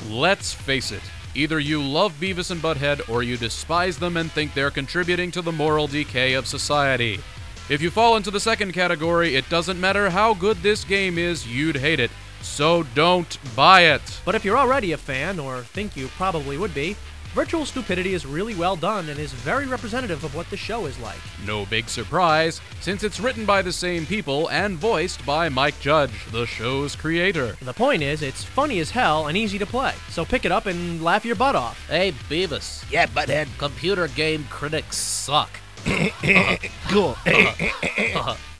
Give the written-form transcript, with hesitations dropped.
Let's face it, either you love Beavis and Butthead or you despise them and think they're contributing to the moral decay of society. If you fall into the second category, it doesn't matter how good this game is, you'd hate it. So don't buy it. But if you're already a fan, or think you probably would be, Virtual Stupidity is really well done and is very representative of what the show is like. No big surprise, since it's written by the same people and voiced by Mike Judge, the show's creator. The point is, it's funny as hell and easy to play, so pick it up and laugh your butt off. Hey, Beavis. Yeah, Butthead. Computer game critics suck. Cool.